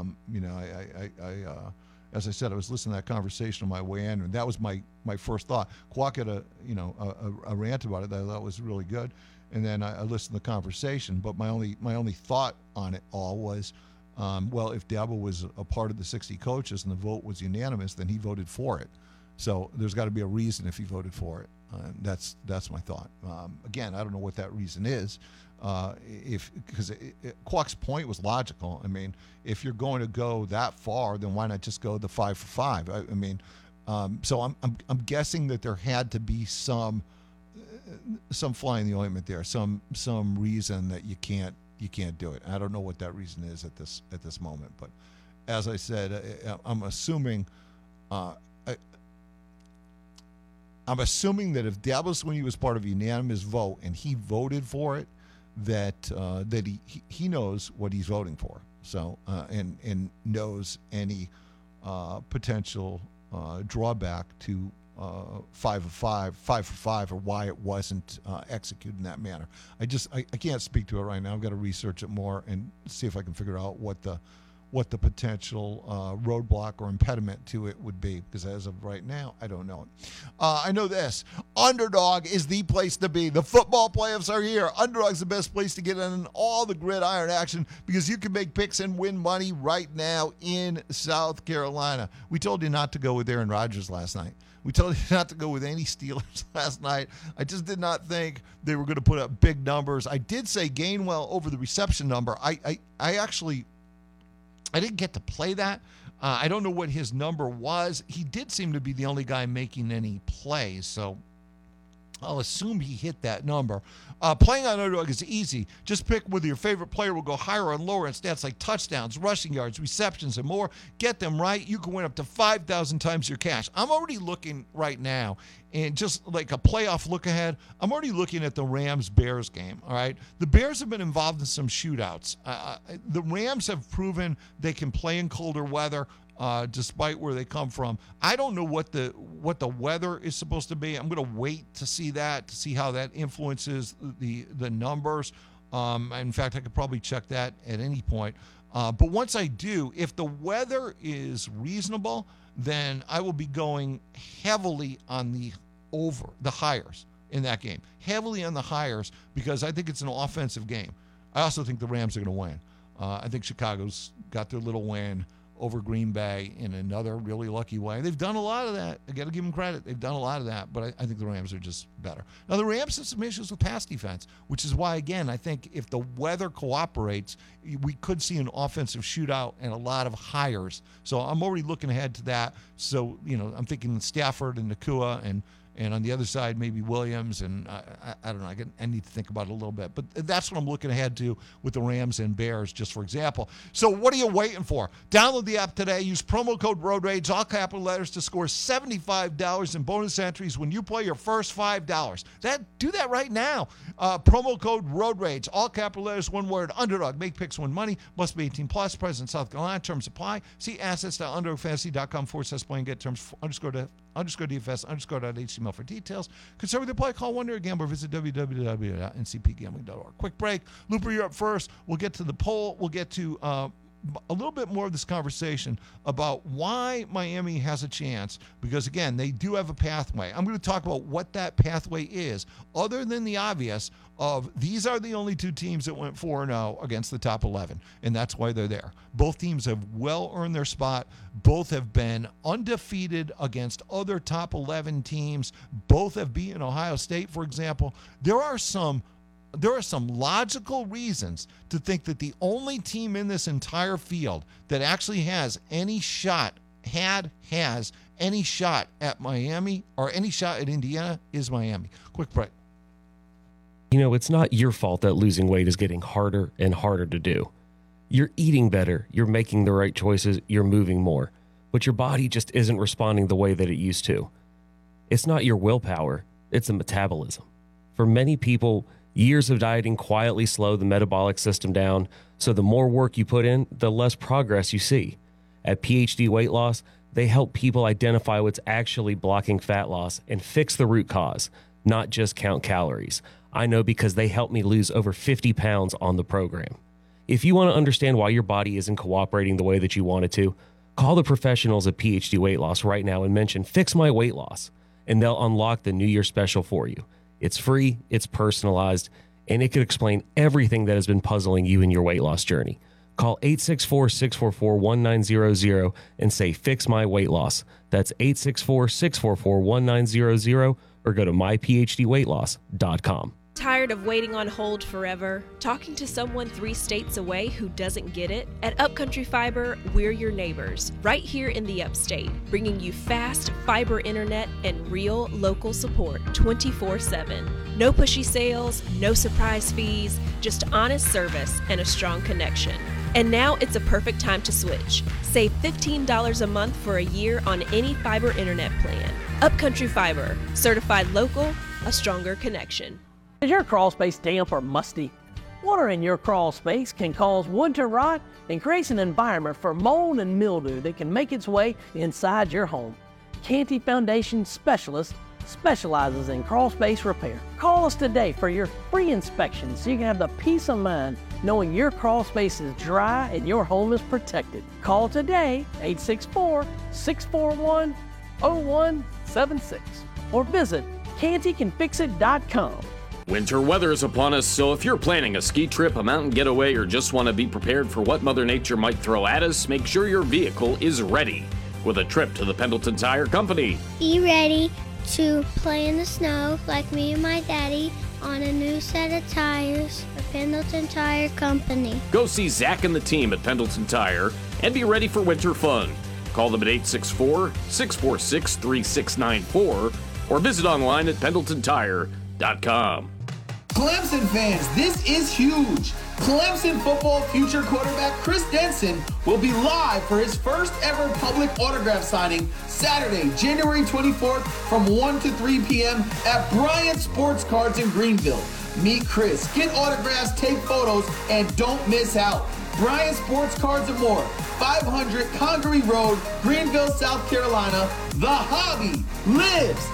As I said, I was listening to that conversation on my way in, and that was my first thought. Kwok had a rant about it that I thought was really good, and then I listened to the conversation. But my only thought on it all was, well, if Dabo was a part of the 60 coaches and the vote was unanimous, then he voted for it. So there's got to be a reason if he voted for it. That's my thought. Again, I don't know what that reason is. Because Kwok's point was logical. I mean, if you're going to go that far, then why not just go the 5 for 5? So I'm guessing that there had to be some fly in the ointment there, some reason that you can't do it. I don't know what that reason is at this moment, but as I said, I'm assuming that if Dabo Swinney was part of a unanimous vote and he voted for it, that he knows what he's voting for. So and knows any potential drawback to 5 for 5, or why it wasn't executed in that manner. I can't speak to it right now. I've got to research it more and see if I can figure out what the potential roadblock or impediment to it would be, because as of right now, I don't know it. I know this. Underdog is the place to be. The football playoffs are here. Underdog's the best place to get in all the gridiron action, because you can make picks and win money right now in South Carolina. We told you not to go with Aaron Rodgers last night. We told you not to go with any Steelers last night. I just did not think they were going to put up big numbers. I did say Gainwell over the reception number. I didn't get to play that. I don't know what his number was. He did seem to be the only guy making any plays, so I'll assume he hit that number. Playing on underdog is easy. Just pick whether your favorite player will go higher or lower in stats like touchdowns, rushing yards, receptions, and more. Get them right. You can win up to 5,000 times your cash. I'm already looking right now, and just like a playoff look ahead, I'm already looking at the Rams-Bears game, all right? The Bears have been involved in some shootouts. The Rams have proven they can play in colder weather. Despite where they come from. I don't know what the weather is supposed to be. I'm going to wait to see that, to see how that influences the numbers. In fact, I could probably check that at any point. But once I do, if the weather is reasonable, then I will be going heavily on the hires in that game. Heavily on the hires because I think it's an offensive game. I also think the Rams are going to win. I think Chicago's got their little win over Green Bay in another really lucky way. They've done a lot of that. I got to give them credit. They've done a lot of that, but I think the Rams are just better. Now, the Rams have some issues with pass defense, which is why, again, I think if the weather cooperates, we could see an offensive shootout and a lot of hires. So I'm already looking ahead to that. So, I'm thinking Stafford and Nacua and on the other side, maybe Williams, and I don't know. I need to think about it a little bit. But that's what I'm looking ahead to with the Rams and Bears, just for example. So what are you waiting for? Download the app today. Use promo code Road Rage, all capital letters, to score $75 in bonus entries when you play your first $5. Do that right now. Promo code Road Rage, all capital letters, one word, underdog. Make picks, win money. Must be 18 plus. Present in South Carolina. Terms apply. See assets.underdogfantasy.com/playing. Get terms _DFS_.html for details. Concerned with the play, call Wonder Gambler. Visit www.ncpgambling.org. Quick break. Looper, you're up first. We'll get to the poll. We'll get to a little bit more of this conversation about why Miami has a chance, because, again, they do have a pathway. I'm going to talk about what that pathway is, other than the obvious of these are the only two teams that went 4-0 against the top 11, and that's why they're there. Both teams have well earned their spot. Both have been undefeated against other top 11 teams. Both have beaten Ohio State, for example. There are some logical reasons to think that the only team in this entire field that actually has any shot, has any shot at Miami or any shot at Indiana is Miami. Quick break. It's not your fault that losing weight is getting harder and harder to do. You're eating better, you're making the right choices, you're moving more, but your body just isn't responding the way that it used to. It's not your willpower, it's a metabolism. For many people, years of dieting quietly slow the metabolic system down, so the more work you put in, the less progress you see. At PhD Weight Loss, they help people identify what's actually blocking fat loss and fix the root cause, not just count calories. I know because they helped me lose over 50 pounds on the program. If you want to understand why your body isn't cooperating the way that you want it to, call the professionals at PhD Weight Loss right now and mention Fix My Weight Loss, and they'll unlock the New Year special for you. It's free, it's personalized, and it could explain everything that has been puzzling you in your weight loss journey. Call 864-644-1900 and say, Fix My Weight Loss. That's 864-644-1900 or go to myphdweightloss.com. Tired of waiting on hold forever? Talking to someone 3 states away who doesn't get it? At Upcountry Fiber, we're your neighbors, right here in the upstate, bringing you fast fiber internet and real local support 24/7. No pushy sales, no surprise fees, just honest service and a strong connection. And now it's a perfect time to switch. Save $15 a month for a year on any fiber internet plan. Upcountry Fiber, certified local, a stronger connection. Is your crawl space damp or musty? Water in your crawl space can cause winter rot and creates an environment for mold and mildew that can make its way inside your home. Canty Foundation Specialist specializes in crawl space repair. Call us today for your free inspection so you can have the peace of mind knowing your crawl space is dry and your home is protected. Call today, 864-641-0176, or visit cantycanfixit.com. Winter weather is upon us, so if you're planning a ski trip, a mountain getaway, or just want to be prepared for what Mother Nature might throw at us, make sure your vehicle is ready with a trip to the Pendleton Tire Company. Be ready to play in the snow like me and my daddy on a new set of tires for Pendleton Tire Company. Go see Zach and the team at Pendleton Tire and be ready for winter fun. Call them at 864-646-3694 or visit online at PendletonTire.com. Clemson fans, this is huge. Clemson football future quarterback Chris Denson will be live for his first ever public autograph signing Saturday, January 24th from 1 to 3 p.m. at Bryant Sports Cards in Greenville. Meet Chris, get autographs, take photos, and don't miss out. Bryant Sports Cards and more, 500 Congaree Road, Greenville, South Carolina. The hobby lives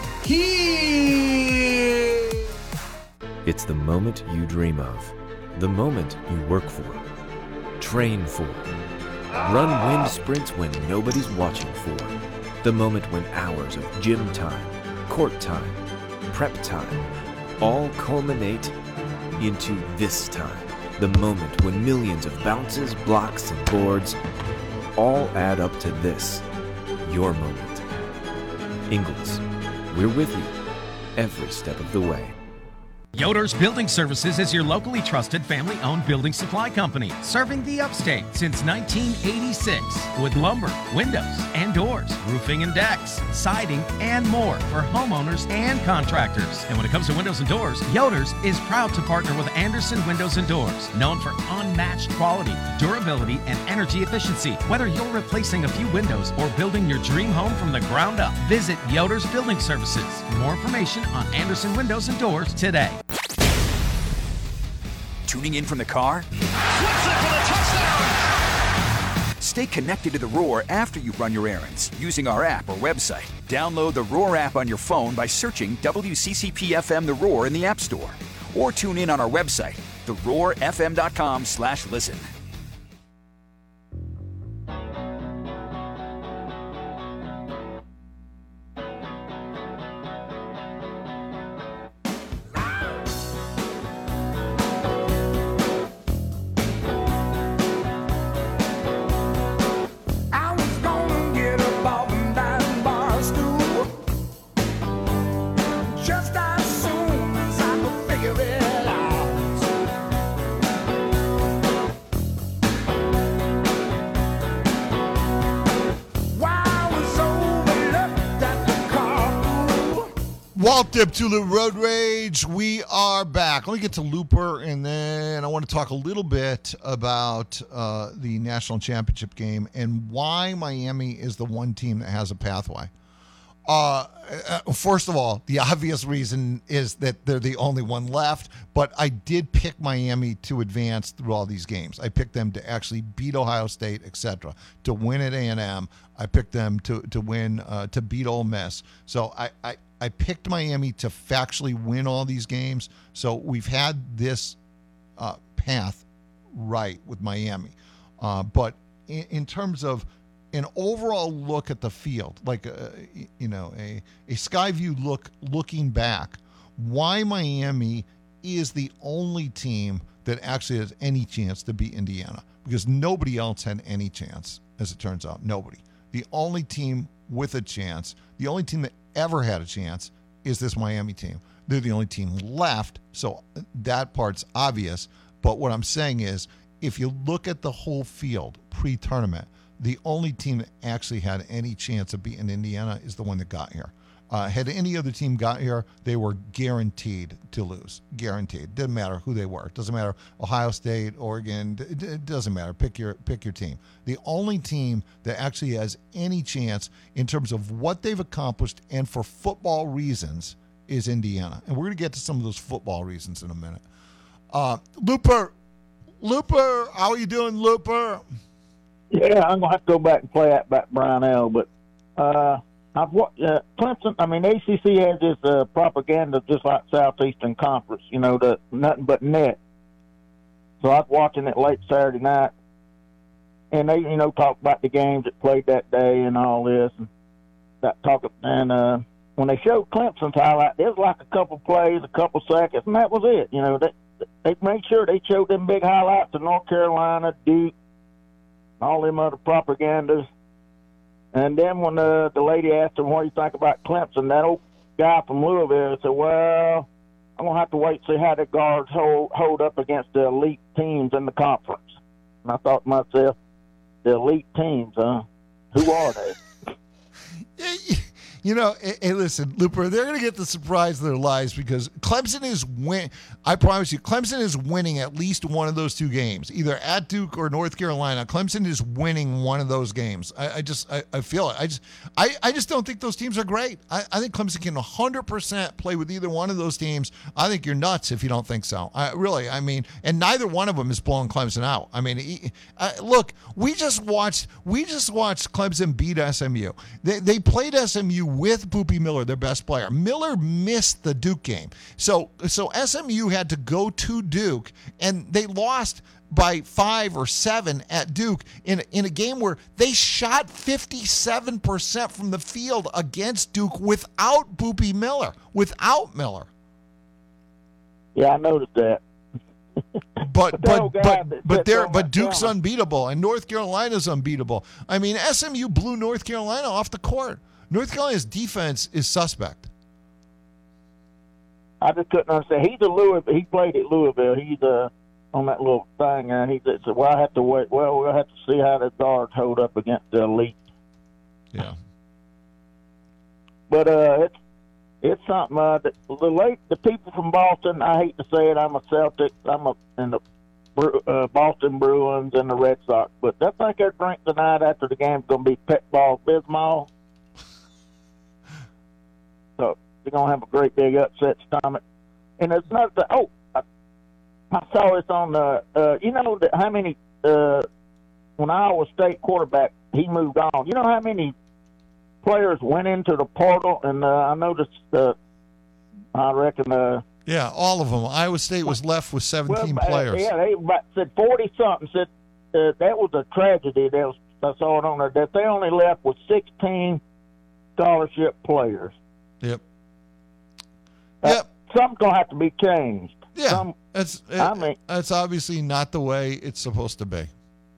here. It's the moment you dream of, the moment you work for, train for, run wind sprints when nobody's watching for, the moment when hours of gym time, court time, prep time, all culminate into this time, the moment when millions of bounces, blocks, and boards all add up to this, your moment. Ingalls, we're with you every step of the way. Yoder's Building Services is your locally trusted family-owned building supply company, serving the upstate since 1986 with lumber, windows and doors, roofing and decks, siding, and more for homeowners and contractors. And when it comes to windows and doors, Yoder's is proud to partner with Anderson Windows and Doors, known for unmatched quality, durability, and energy efficiency. Whether you're replacing a few windows or building your dream home from the ground up, visit Yoder's Building Services. For more information on Anderson Windows and Doors today. Tuning in from the car? Stay connected to The Roar after you run your errands using our app or website. Download the Roar app on your phone by searching WCCP-FM The Roar in the App Store. Or tune in on our website, theroarfm.com/listen. Walt Diptula Road Rage. We are back. Let me get to Looper, and then I want to talk a little bit about the national championship game and why Miami is the one team that has a pathway. First of all, the obvious reason is that they're the only one left, but I did pick Miami to advance through all these games. I picked them to actually beat Ohio State, etc., to win at A&M. I picked them to win, to beat Ole Miss. So I picked Miami to factually win all these games. So we've had this path right with Miami. But in terms of an overall look at the field, like a Skyview looking back, why Miami is the only team that actually has any chance to beat Indiana, because nobody else had any chance, as it turns out. Nobody. The only team with a chance, the only team that ever had a chance, is this Miami team. They're the only team left, so that part's obvious. But what I'm saying is, if you look at the whole field pre-tournament, the only team that actually had any chance of beating Indiana is the one that got here. Had any other team got here, they were guaranteed to lose. Guaranteed. Didn't matter who they were. It doesn't matter Ohio State, Oregon. It doesn't matter. Pick your team. The only team that actually has any chance in terms of what they've accomplished and for football reasons is Indiana. And we're going to get to some of those football reasons in a minute. Looper, how are you doing, Looper? Yeah, I'm gonna have to go back and play that back Brownell, but I've watched Clemson. I mean, ACC has this propaganda just like Southeastern Conference, the nothing but net. So I was watching it late Saturday night, and they, talk about the games that played that day and all this, and when they showed Clemson's highlight, there was like a couple plays, a couple seconds, and that was it. They made sure they showed them big highlights of North Carolina, Duke, all them other propagandas. And then when the lady asked him, what do you think about Clemson, that old guy from Louisville said, well, I'm going to have to wait and see how the guards hold up against the elite teams in the conference. And I thought to myself, the elite teams, huh? Who are they? Hey, listen, Looper, they're going to get the surprise of their lives because Clemson is I promise you, Clemson is winning at least one of those two games, either at Duke or North Carolina. Clemson is winning one of those games. I feel it. I just don't think those teams are great. I think Clemson can 100% play with either one of those teams. I think you're nuts if you don't think so. And neither one of them is blowing Clemson out. Look, we just watched Clemson beat SMU. They played SMU with Boopie Miller, their best player. Miller missed the Duke game. So SMU had to go to Duke, and they lost by 5 or 7 at Duke in a game where they shot 57% from the field against Duke without Boopie Miller, without Miller. Yeah, I noticed that. But Duke's unbeatable and North Carolina's unbeatable. SMU blew North Carolina off the court. North Carolina's defense is suspect. I just couldn't understand. He played at Louisville. He's on that little thing, and he said, "Well, I have to wait. Well, we'll have to see how the guards hold up against the elite." Yeah. But it's something. The people from Boston. I hate to say it. I'm a Celtic. In the Boston Bruins and the Red Sox. But I think their drink tonight after the game's going to be Pepto Bismol. So they're going to have a great big upset stomach. And it's not the I saw this on the how many when Iowa State quarterback he moved on. You know how many players went into the portal, and I noticed I reckon yeah, all of them. Iowa State was left with 17 players. Yeah, they said 40-something. Said that was a tragedy. I saw it on there that they only left with 16 scholarship players. Yep. Something's gonna have to be changed. Yeah, that's obviously not the way it's supposed to be.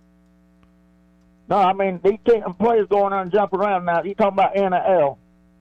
No, these players going on and jumping around now. You talking about NIL?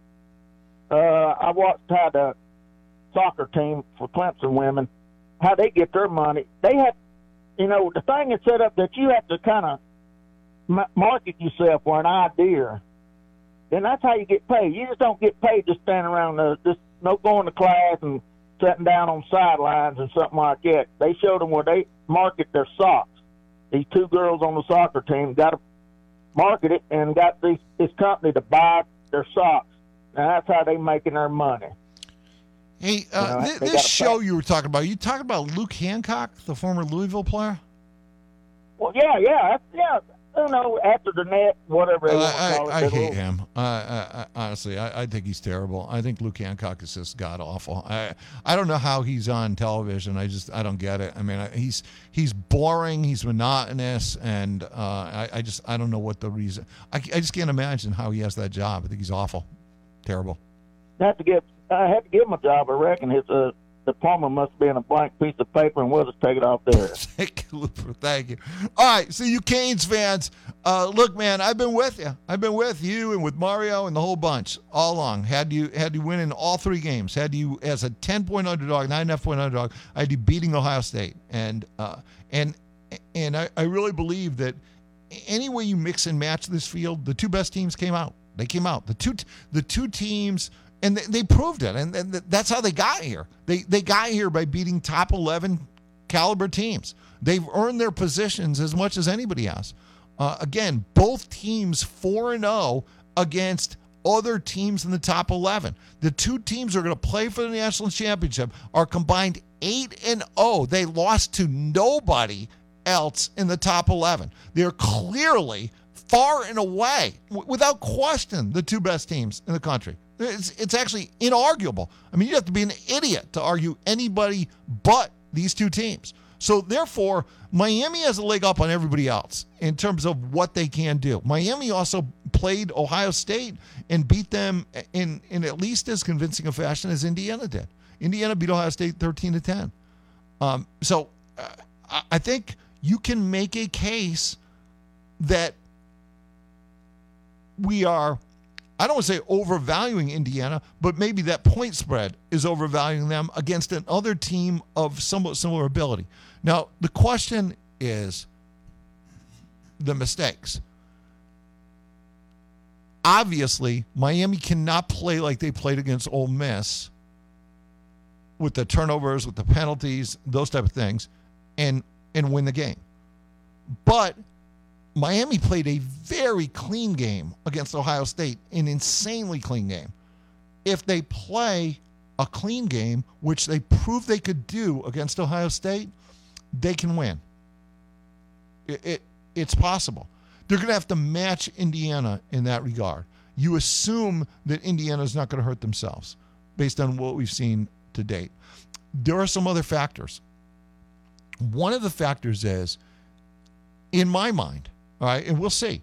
I watched how the soccer team for Clemson women, how they get their money. They have, the thing is set up that you have to kind of market yourself for an idea. Then that's how you get paid. You just don't get paid just standing around, just no going to class and sitting down on sidelines and something like that. They showed them where they market their socks. These two girls on the soccer team got to market it and got this company to buy their socks. Now that's how they making their money. Hey, this show you were talking about, you talking about Luke Hancock, the former Louisville player? Well, yeah. After the net, whatever they want to call it. I hate him. Honestly, I think he's terrible. I think Luke Hancock is just god awful. I don't know how he's on television. I don't get it. He's boring. He's monotonous, and I don't know what the reason. I just can't imagine how he has that job. I think he's awful, terrible. I had to give him a job. I reckon his diploma must have been a blank piece of paper, and we'll just take it off there. Thank you. All right, so you Canes fans, look, man, I've been with you. I've been with you and with Mario and the whole bunch all along. Had you win in all 3 games. Had you as a 10-point underdog, 9.5-point underdog. I had you beating Ohio State, and I really believe that any way you mix and match this field, the 2 best teams came out. They came out. The two teams. And they proved it, and that's how they got here. They got here by beating top 11 caliber teams. They've earned their positions as much as anybody has. Again, both teams 4-0 against other teams in the top 11. The 2 teams who are going to play for the national championship are combined 8-0. They lost to nobody else in the top 11. They're clearly, far and away, without question, the 2 best teams in the country. It's actually inarguable. You have to be an idiot to argue anybody but these 2 teams. So therefore, Miami has a leg up on everybody else in terms of what they can do. Miami also played Ohio State and beat them in at least as convincing a fashion as Indiana did. Indiana beat Ohio State 13-10. So I think you can make a case that we are, I don't want to say overvaluing Indiana, but maybe that point spread is overvaluing them against another team of somewhat similar ability. Now, the question is the mistakes. obviously, Miami cannot play like they played against Ole Miss with the turnovers, with the penalties, those type of things, and win the game. But Miami played a very clean game against Ohio State, an insanely clean game. If they play a clean game, which they proved they could do against Ohio State, they can win. It's possible. They're going to have to match Indiana in that regard. You assume that Indiana's not going to hurt themselves based on what we've seen to date. There are some other factors. One of the factors is, in my mind, all right, and we'll see,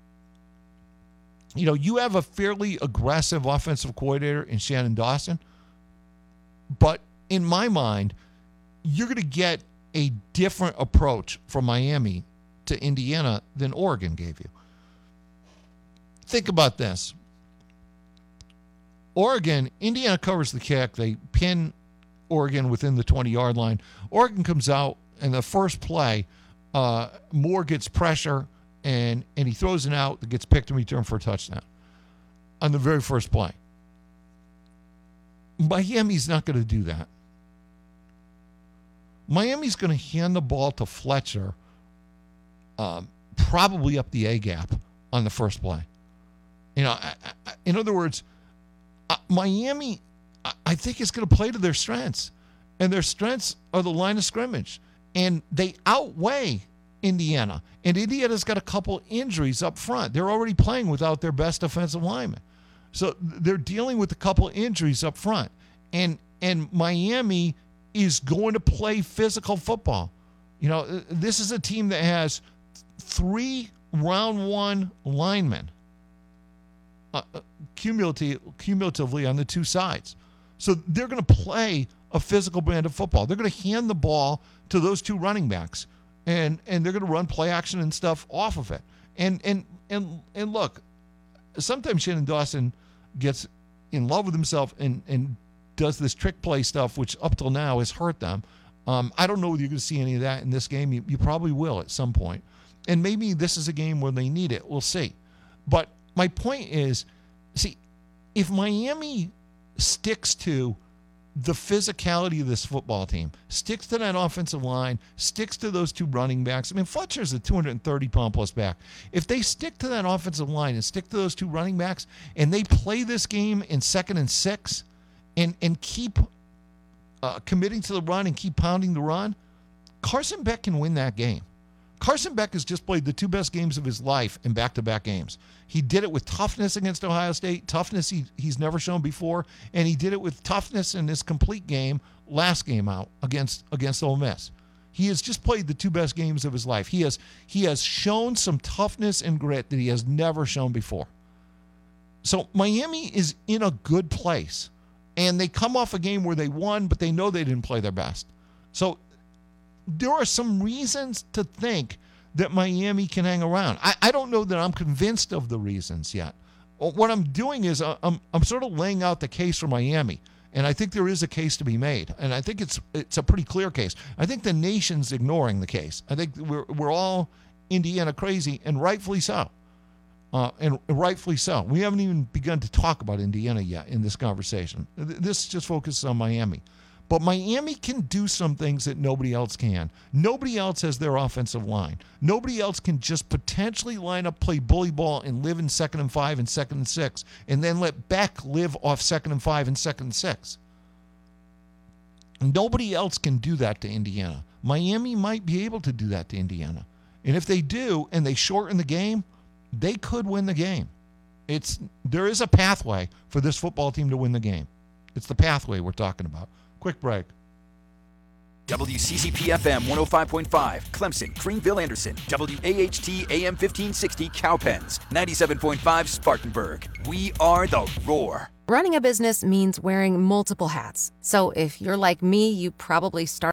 you have a fairly aggressive offensive coordinator in Shannon Dawson, but in my mind, you're going to get a different approach from Miami to Indiana than Oregon gave you. Think about this. Indiana covers the kick. They pin Oregon within the 20-yard line. Oregon comes out, and the first play, Moore gets pressure, and he throws it out that gets picked and returned for a touchdown on the very first play. Miami's not going to do that. Miami's going to hand the ball to Fletcher probably up the A-gap on the first play. In other words, Miami, I think, is going to play to their strengths. And their strengths are the line of scrimmage. And they outweigh Indiana. And Indiana's got a couple injuries up front. They're already playing without their best offensive lineman. So they're dealing with a couple injuries up front. And Miami is going to play physical football. This is a team that has 3 round 1 linemen cumulatively on the two sides. So they're going to play a physical brand of football. They're going to hand the ball to those 2 running backs, and they're going to run play action and stuff off of it. And look, sometimes Shannon Dawson gets in love with himself and does this trick play stuff, which up till now has hurt them. I don't know whether you're going to see any of that in this game. You probably will at some point. And maybe this is a game where they need it. We'll see. But my point is, see, if Miami sticks to the physicality of this football team, sticks to that offensive line, sticks to those 2 running backs. I mean, Fletcher's a 230-pound-plus back. If they stick to that offensive line and stick to those 2 running backs, and they play this game in 2nd and 6 and keep committing to the run and keep pounding the run, Carson Beck can win that game. Carson Beck has just played the 2 best games of his life in back-to-back games. He did it with toughness against Ohio State, toughness he's never shown before, and he did it with toughness in this complete game last game out against Ole Miss. He has just played the 2 best games of his life. He has shown some toughness and grit that he has never shown before. So Miami is in a good place, and they come off a game where they won, but they know they didn't play their best. So there are some reasons to think that Miami can hang around. I don't know that I'm convinced of the reasons yet. What I'm doing is I'm sort of laying out the case for Miami, and I think there is a case to be made, and I think it's a pretty clear case. I think the nation's ignoring the case. I think we're all Indiana crazy, and rightfully so. And rightfully so. We haven't even begun to talk about Indiana yet in this conversation. This just focuses on Miami. But Miami can do some things that nobody else can. Nobody else has their offensive line. Nobody else can just potentially line up, play bully ball, and live in 2nd and 5 and 2nd and 6, and then let Beck live off 2nd and 5 and 2nd and 6. Nobody else can do that to Indiana. Miami might be able to do that to Indiana. And if they do, and they shorten the game, they could win the game. There is a pathway for this football team to win the game. It's the pathway we're talking about. Quick break. WCCP-FM 105.5, Clemson, Greenville, Anderson. WAHT AM 1560, Cowpens. 97.5, Spartanburg. We are the Roar. Running a business means wearing multiple hats. So if you're like me, you probably start